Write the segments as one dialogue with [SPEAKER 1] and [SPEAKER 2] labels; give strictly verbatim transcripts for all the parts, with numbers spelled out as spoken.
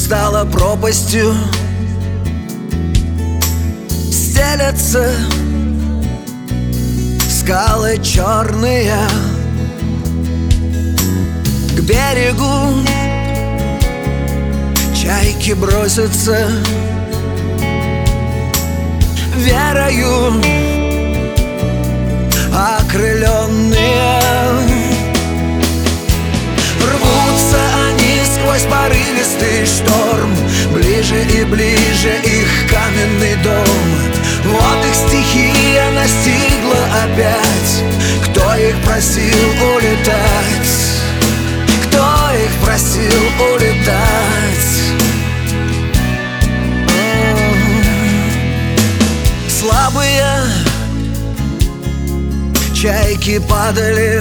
[SPEAKER 1] стала пропастью, стелятся скалы черные. К берегу чайки бросятся, верою окрыленные. Рвутся они сквозь порывистый шторм, ближе и ближе их каменный дом. Вот их стихия настигла опять. Кто их просил улетать? Кто их просил улетать? Слабые чайки падали.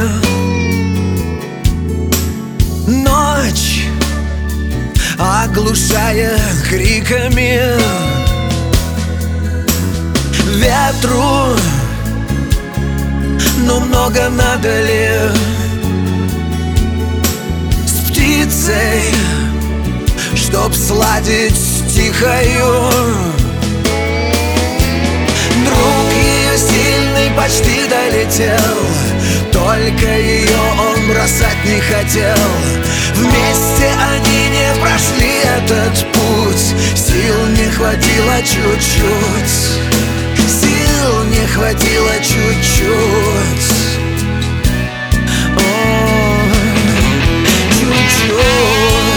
[SPEAKER 1] Ночь, оглушая криками, ветру, но много надо ли? С птицей, чтоб сладить с тихою. Друг ее сильный почти долетел, только ее он бросать не хотел. Вместе они не прошли этот путь, сил не хватило чуть-чуть, сил не хватило чуть-чуть. О, чуть-чуть.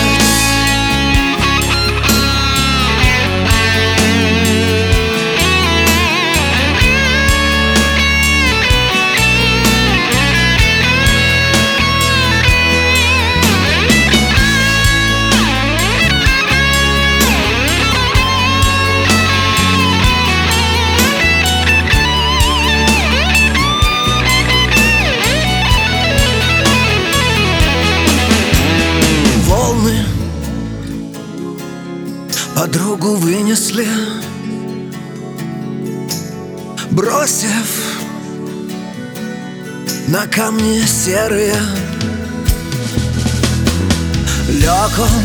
[SPEAKER 1] Подругу вынесли, бросив на камни серые. Лег он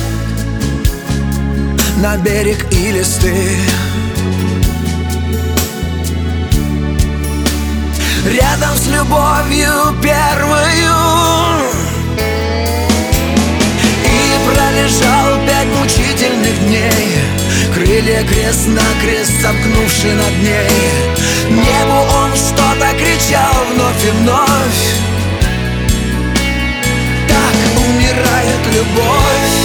[SPEAKER 1] на берег илистый, рядом с любовью первою, и пролежал пять мучительных дней, крылья крест-накрест сомкнувши над ней. Небу он что-то кричал вновь и вновь: так умирает любовь.